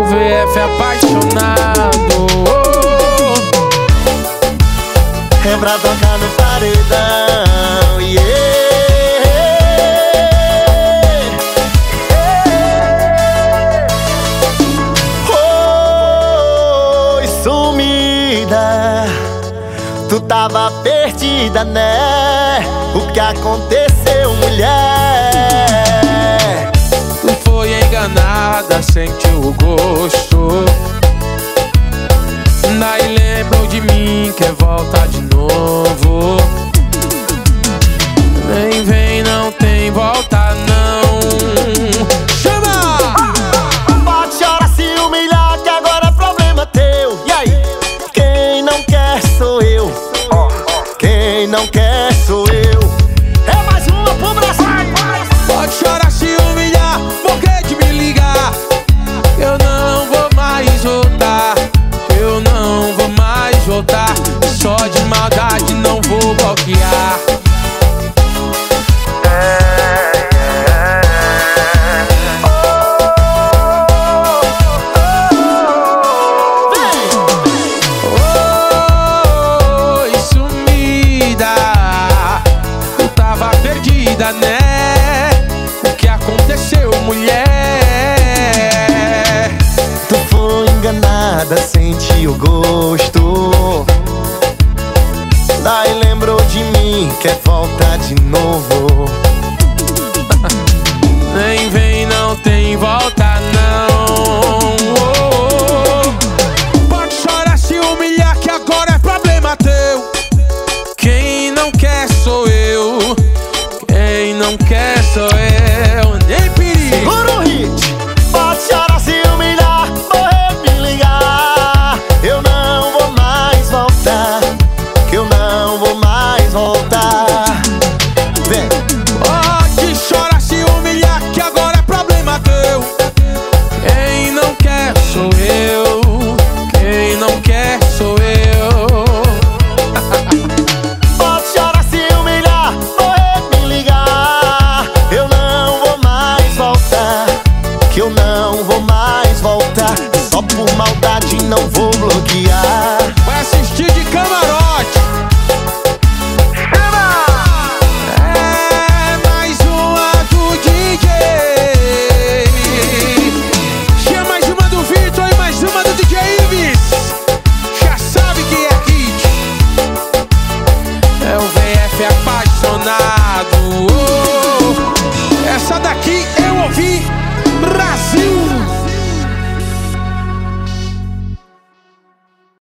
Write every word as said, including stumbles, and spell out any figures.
V F apaixonado. É pra tocar no paredão, yeah. Oi, sumida, tu tava perdida, né? O que aconteceu, mulher? Tu foi enganada, sentiu o gosto, daí lembrou de mim, quer voltar de novo. Vem, vem, não tem volta não. Chama! Pode chorar, se humilhar, que agora é problema teu. E aí? Quem não quer sou eu. Quem não quer sou eu. É mais uma pro Brasil. Pode chorar, se humilhar, morrer de me ligar. Eu não vou mais voltar. Eu não vou mais voltar. Só de maldade não vou bloquear. Oi, sumida, tu tava perdida, né? O que aconteceu, mulher? Tu foi enganada, sentiu o gosto, daí lembrou de mim, quer voltar de novo.